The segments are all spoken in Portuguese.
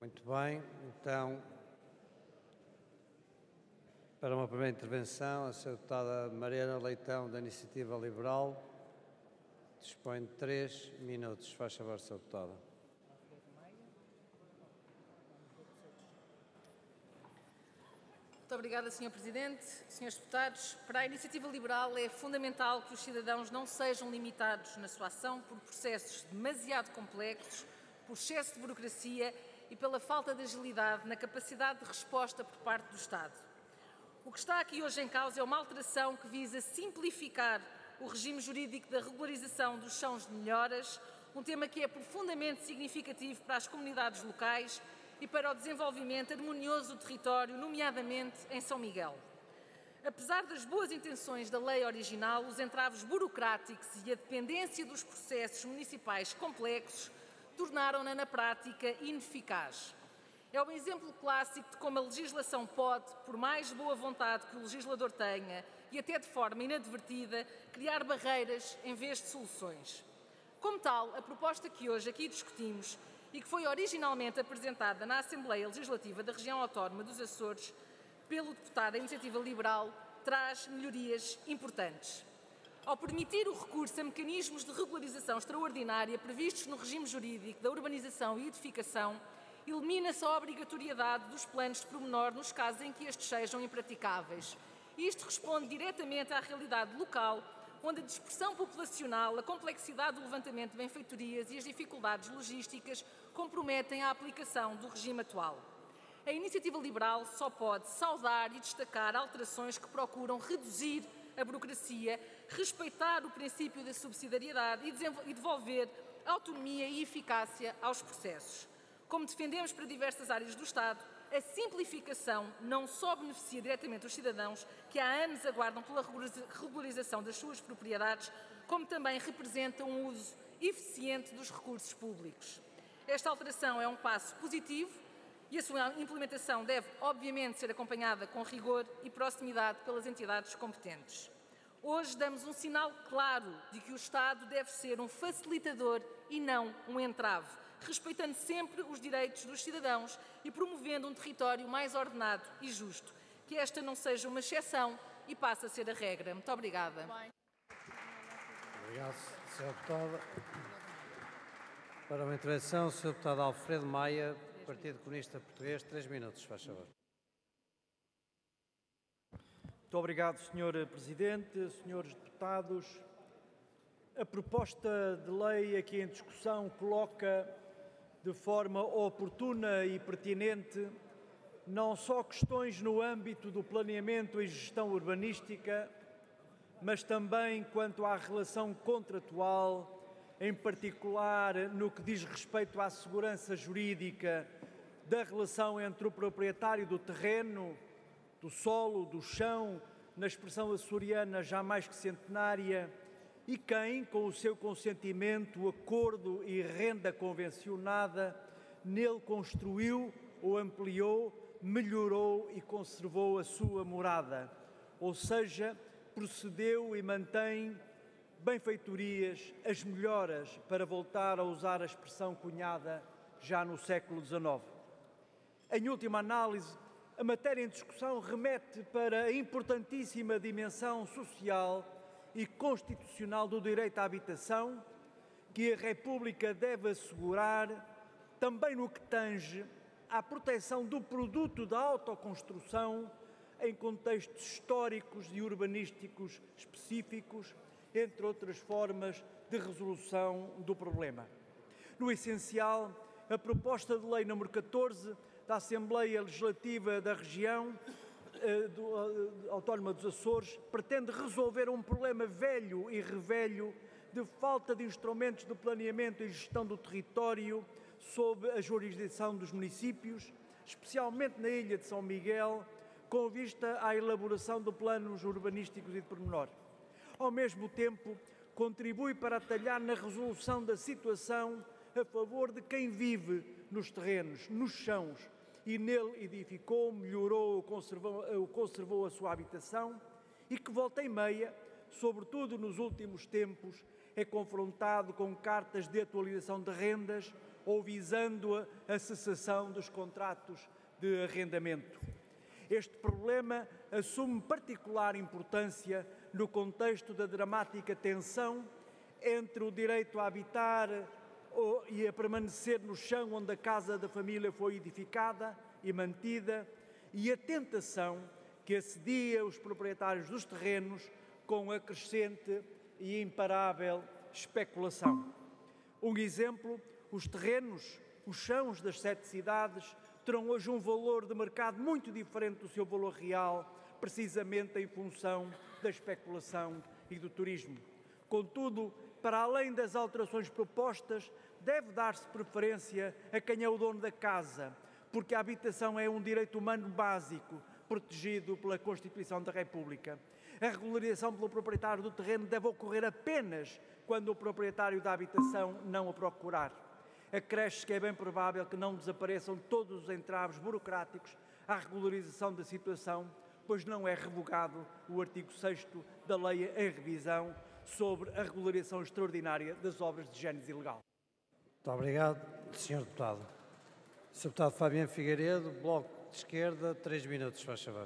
Muito bem, então, para uma primeira intervenção, a Sra. Deputada Mariana Leitão, da Iniciativa Liberal, dispõe de 3 minutos. Faz favor, Sra. Deputada. Muito obrigada, Sr. Presidente. Senhores Deputados, para a Iniciativa Liberal é fundamental que os cidadãos não sejam limitados na sua ação por processos demasiado complexos, por excesso de burocracia e pela falta de agilidade na capacidade de resposta por parte do Estado. O que está aqui hoje em causa é uma alteração que visa simplificar o regime jurídico da regularização dos chãos de melhoras, um tema que é profundamente significativo para as comunidades locais e para o desenvolvimento harmonioso do território, nomeadamente em São Miguel. Apesar das boas intenções da lei original, os entraves burocráticos e a dependência dos processos municipais complexos tornaram-na, na prática, ineficaz. É um exemplo clássico de como a legislação pode, por mais boa vontade que o legislador tenha, e até de forma inadvertida, criar barreiras em vez de soluções. Como tal, a proposta que hoje aqui discutimos e que foi originalmente apresentada na Assembleia Legislativa da Região Autónoma dos Açores pelo deputado da Iniciativa Liberal traz melhorias importantes. Ao permitir o recurso a mecanismos de regularização extraordinária previstos no regime jurídico da urbanização e edificação, elimina-se a obrigatoriedade dos planos de pormenor nos casos em que estes sejam impraticáveis. Isto responde diretamente à realidade local, onde a dispersão populacional, a complexidade do levantamento de benfeitorias e as dificuldades logísticas comprometem a aplicação do regime atual. A Iniciativa Liberal só pode saudar e destacar alterações que procuram reduzir a burocracia, respeitar o princípio da subsidiariedade e devolver autonomia e eficácia aos processos. Como defendemos para diversas áreas do Estado, a simplificação não só beneficia diretamente os cidadãos que há anos aguardam pela regularização das suas propriedades, como também representa um uso eficiente dos recursos públicos. Esta alteração é um passo positivo e a sua implementação deve, obviamente, ser acompanhada com rigor e proximidade pelas entidades competentes. Hoje damos um sinal claro de que o Estado deve ser um facilitador e não um entrave, respeitando sempre os direitos dos cidadãos e promovendo um território mais ordenado e justo. Que esta não seja uma exceção e passe a ser a regra. Muito obrigada. Obrigado, Sra. Deputada. Para uma intervenção, Sr. Deputado Alfredo Maia, Partido Comunista Português, 3 minutos, faz favor. Muito obrigado, Sr. Presidente, Srs. Deputados. A proposta de lei aqui em discussão coloca de forma oportuna e pertinente não só questões no âmbito do planeamento e gestão urbanística, mas também quanto à relação contratual, em particular no que diz respeito à segurança jurídica da relação entre o proprietário do terreno, do solo, do chão, na expressão açoriana já mais que centenária, e quem, com o seu consentimento, acordo e renda convencionada, nele construiu ou ampliou, melhorou e conservou a sua morada, ou seja, procedeu e mantém benfeitorias, as melhoras, para voltar a usar a expressão cunhada já no século XIX. Em última análise, a matéria em discussão remete para a importantíssima dimensão social e constitucional do direito à habitação que a República deve assegurar, também no que tange à proteção do produto da autoconstrução em contextos históricos e urbanísticos específicos, entre outras formas de resolução do problema. No essencial, a proposta de lei número 14 da Assembleia Legislativa da Região Autónoma dos Açores pretende resolver um problema velho e revelho de falta de instrumentos de planeamento e gestão do território sob a jurisdição dos municípios, especialmente na ilha de São Miguel, com vista à elaboração de planos urbanísticos e de pormenor. Ao mesmo tempo, contribui para atalhar na resolução da situação a favor de quem vive nos terrenos, nos chãos, e nele edificou, melhorou ou conservou a sua habitação e que, volta e meia, sobretudo nos últimos tempos, é confrontado com cartas de atualização de rendas ou visando a cessação dos contratos de arrendamento. Este problema assume particular importância no contexto da dramática tensão entre o direito a habitar e a permanecer no chão onde a casa da família foi edificada e mantida e a tentação que assedia os proprietários dos terrenos com a crescente e imparável especulação. Um exemplo, os terrenos, os chãos das 7 cidades, terão hoje um valor de mercado muito diferente do seu valor real, precisamente em função da especulação e do turismo. Contudo, para além das alterações propostas, deve dar-se preferência a quem é o dono da casa, porque a habitação é um direito humano básico, protegido pela Constituição da República. A regularização pelo proprietário do terreno deve ocorrer apenas quando o proprietário da habitação não a procurar. Acresce que é bem provável que não desapareçam todos os entraves burocráticos à regularização da situação, pois não é revogado o artigo 6º da Lei em revisão sobre a regularização extraordinária das obras de gênese ilegal. Muito obrigado, Sr. Deputado. Sr. Deputado Fabiano Figueiredo, Bloco de Esquerda, 3 minutos, faz favor.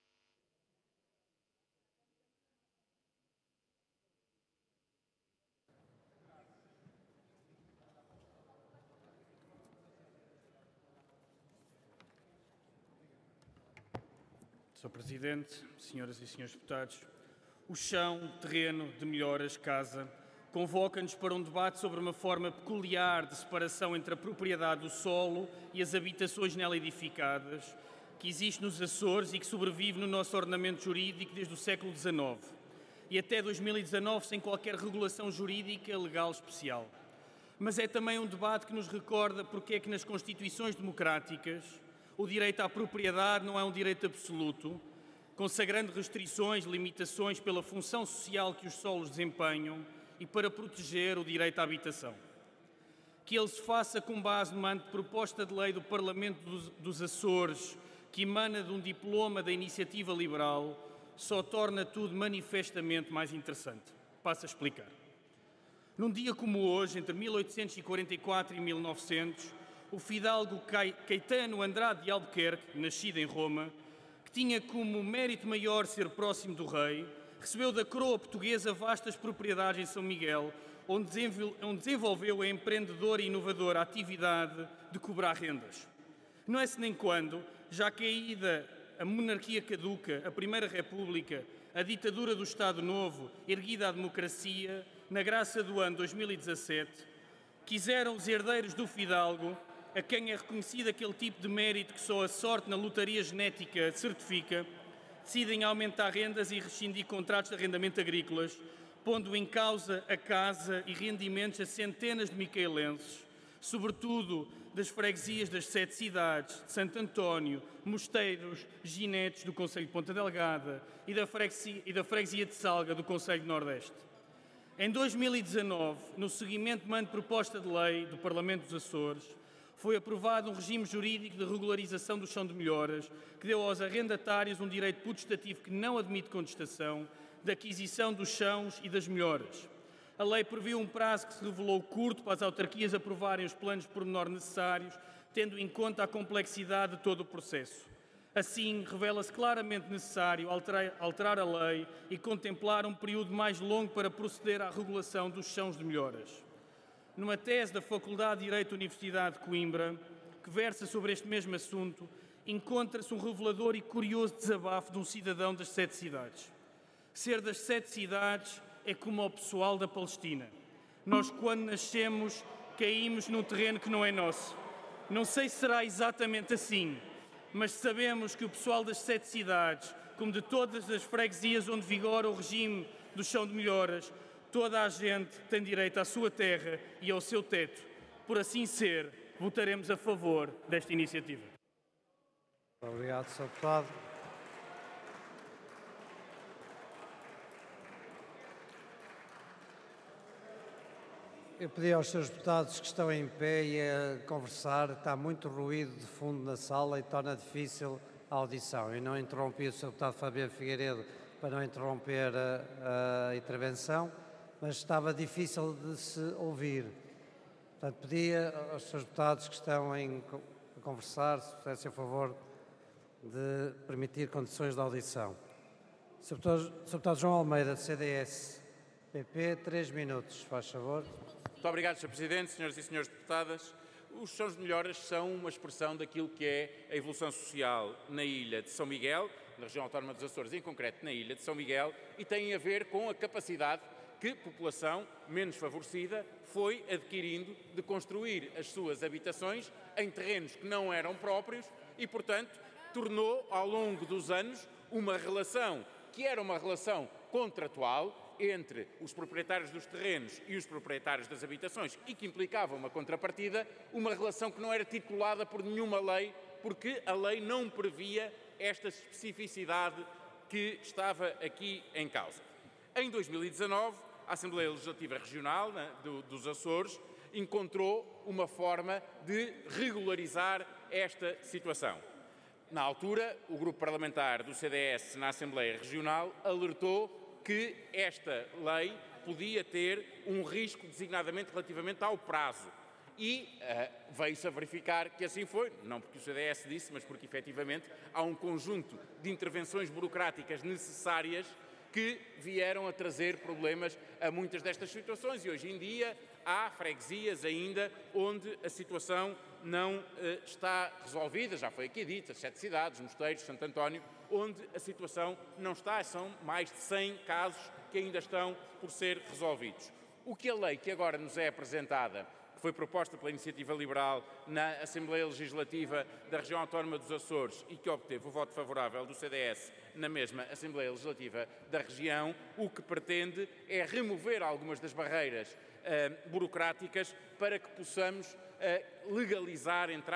Sr. Presidente, senhoras e senhores deputados, o chão, terreno de melhoras, casa, convoca-nos para um debate sobre uma forma peculiar de separação entre a propriedade do solo e as habitações nela edificadas, que existe nos Açores e que sobrevive no nosso ordenamento jurídico desde o século XIX e até 2019 sem qualquer regulação jurídica legal especial. Mas é também um debate que nos recorda porque é que nas constituições democráticas o direito à propriedade não é um direito absoluto, consagrando restrições, limitações pela função social que os solos desempenham e para proteger o direito à habitação. Que ele se faça com base numa anteproposta de lei do Parlamento dos Açores, que emana de um diploma da iniciativa liberal, só torna tudo manifestamente mais interessante. Passo a explicar. Num dia como hoje, entre 1844 e 1900, o fidalgo Caetano Andrade de Albuquerque, nascido em Roma, que tinha como mérito maior ser próximo do rei, recebeu da coroa portuguesa vastas propriedades em São Miguel, onde desenvolveu a empreendedora e inovadora atividade de cobrar rendas. Não é-se nem quando, já caída a monarquia caduca, a Primeira República, a ditadura do Estado Novo, erguida à democracia, na graça do ano 2017, quiseram os herdeiros do fidalgo, a quem é reconhecido aquele tipo de mérito que só a sorte na lotaria genética certifica, decidem aumentar rendas e rescindir contratos de arrendamento agrícolas, pondo em causa a casa e rendimentos a centenas de micaelenses, sobretudo das freguesias das 7 cidades, de Santo António, Mosteiros, Ginetes, do concelho de Ponta Delgada e da freguesia de Salga, do concelho de Nordeste. Em 2019, no seguimento de uma proposta de lei do Parlamento dos Açores, foi aprovado um regime jurídico de regularização do chão de melhoras que deu aos arrendatários um direito potestativo que não admite contestação da aquisição dos chãos e das melhoras. A lei previu um prazo que se revelou curto para as autarquias aprovarem os planos de pormenor necessários, tendo em conta a complexidade de todo o processo. Assim, revela-se claramente necessário alterar a lei e contemplar um período mais longo para proceder à regulação dos chãos de melhoras. Numa tese da Faculdade de Direito da Universidade de Coimbra, que versa sobre este mesmo assunto, encontra-se um revelador e curioso desabafo de um cidadão das 7 cidades. Ser das 7 cidades é como o pessoal da Palestina. Nós, quando nascemos, caímos num terreno que não é nosso. Não sei se será exatamente assim, mas sabemos que o pessoal das 7 cidades, como de todas as freguesias onde vigora o regime do chão de melhoras, toda a gente tem direito à sua terra e ao seu teto. Por assim ser, votaremos a favor desta iniciativa. Obrigado, Sr. Deputado. Eu pedi aos senhores deputados que estão em pé e a conversar, está muito ruído de fundo na sala e torna difícil a audição. Eu não interrompi o Sr. Deputado Fabiano Figueiredo para não interromper a intervenção, mas estava difícil de se ouvir. Portanto, pedia aos senhores deputados que estão a conversar, se fizessem a favor de permitir condições de audição. Sr. Deputado João Almeida, do CDS, PP, 3 minutos, faz favor. Muito obrigado, Sr. Presidente, senhoras e senhores deputadas. Os Sons de Melhoras são uma expressão daquilo que é a evolução social na ilha de São Miguel, na região autónoma dos Açores, em concreto na ilha de São Miguel, e têm a ver com a capacidade que a população menos favorecida foi adquirindo de construir as suas habitações em terrenos que não eram próprios e, portanto, tornou ao longo dos anos uma relação que era uma relação contratual entre os proprietários dos terrenos e os proprietários das habitações e que implicava uma contrapartida, uma relação que não era titulada por nenhuma lei, porque a lei não previa esta especificidade que estava aqui em causa. Em 2019, a Assembleia Legislativa Regional dos Açores encontrou uma forma de regularizar esta situação. Na altura, o grupo parlamentar do CDS na Assembleia Regional alertou que esta lei podia ter um risco designadamente relativamente ao prazo. E veio-se a verificar que assim foi, não porque o CDS disse, mas porque efetivamente há um conjunto de intervenções burocráticas necessárias que vieram a trazer problemas a muitas destas situações e hoje em dia há freguesias ainda onde a situação não está resolvida, já foi aqui dito, as 7 cidades, Mosteiros, Santo António, onde a situação não está, são mais de 100 casos que ainda estão por ser resolvidos. O que a lei que agora nos é apresentada, que foi proposta pela Iniciativa Liberal na Assembleia Legislativa da Região Autónoma dos Açores e que obteve o voto favorável do CDS na mesma Assembleia Legislativa da região, o que pretende é remover algumas das barreiras burocráticas para que possamos legalizar, entre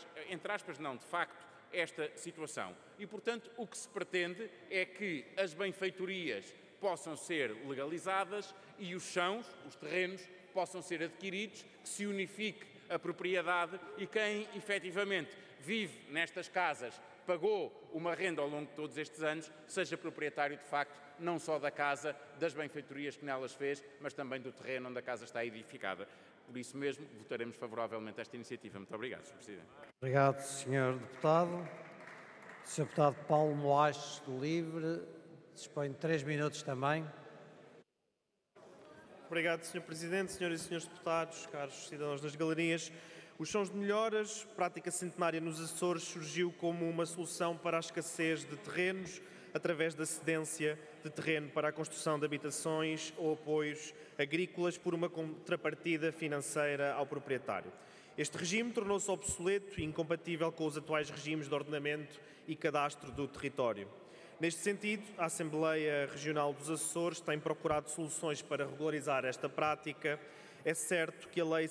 aspas não, de facto, esta situação. E, portanto, o que se pretende é que as benfeitorias possam ser legalizadas e os chãos, os terrenos, possam ser adquiridos, que se unifique a propriedade e quem efetivamente vive nestas casas, pagou uma renda ao longo de todos estes anos, seja proprietário de facto não só da casa, das benfeitorias que nelas fez, mas também do terreno onde a casa está edificada. Por isso mesmo, votaremos favoravelmente a esta iniciativa. Muito obrigado, Sr. Presidente. Obrigado, Sr. Deputado. Sr. Deputado Paulo Moaches, do Livre, dispõe de 3 minutos também. Obrigado, Sr. Presidente, senhoras e senhores deputados, caros cidadãos das galerias. Os Sons de Melhoras, prática centenária nos Açores, surgiu como uma solução para a escassez de terrenos, através da cedência de terreno para a construção de habitações ou apoios agrícolas por uma contrapartida financeira ao proprietário. Este regime tornou-se obsoleto e incompatível com os atuais regimes de ordenamento e cadastro do território. Neste sentido, a Assembleia Regional dos Açores tem procurado soluções para regularizar esta prática. É certo que a Lei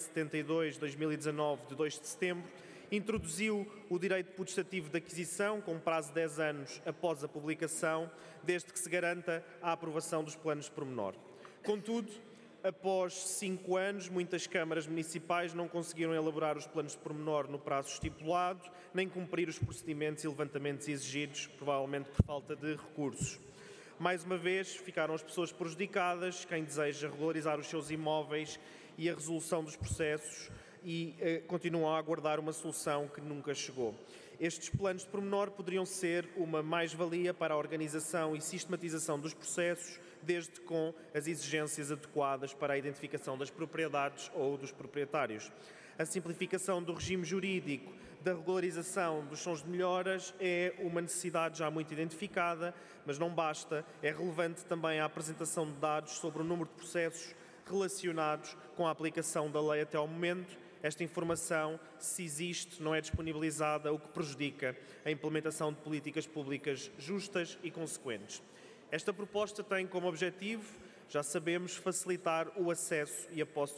72/2019, de 2 de setembro, introduziu o direito potestativo de aquisição com prazo de 10 anos após a publicação, desde que se garanta a aprovação dos planos de pormenor. Contudo, após 5 anos, muitas câmaras municipais não conseguiram elaborar os planos de pormenor no prazo estipulado, nem cumprir os procedimentos e levantamentos exigidos, provavelmente por falta de recursos. Mais uma vez, ficaram as pessoas prejudicadas, quem deseja regularizar os seus imóveis e a resolução dos processos e continuam a aguardar uma solução que nunca chegou. Estes planos de pormenor poderiam ser uma mais-valia para a organização e sistematização dos processos, desde com as exigências adequadas para a identificação das propriedades ou dos proprietários. A simplificação do regime jurídico da regularização dos Sons de Melhoras é uma necessidade já muito identificada, mas não basta. É relevante também a apresentação de dados sobre o número de processos relacionados com a aplicação da lei até ao momento. Esta informação, se existe, não é disponibilizada, o que prejudica a implementação de políticas públicas justas e consequentes. Esta proposta tem como objetivo, já sabemos, facilitar o acesso e a posse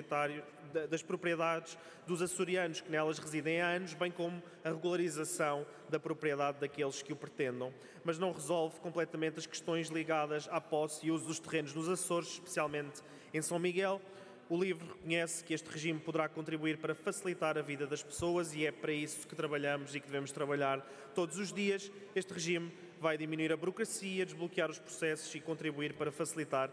das propriedades dos açorianos que nelas residem há anos, bem como a regularização da propriedade daqueles que o pretendam, mas não resolve completamente as questões ligadas à posse e uso dos terrenos nos Açores, especialmente em São Miguel. O LIVRE reconhece que este regime poderá contribuir para facilitar a vida das pessoas e é para isso que trabalhamos e que devemos trabalhar todos os dias. Este regime vai diminuir a burocracia, desbloquear os processos e contribuir para facilitar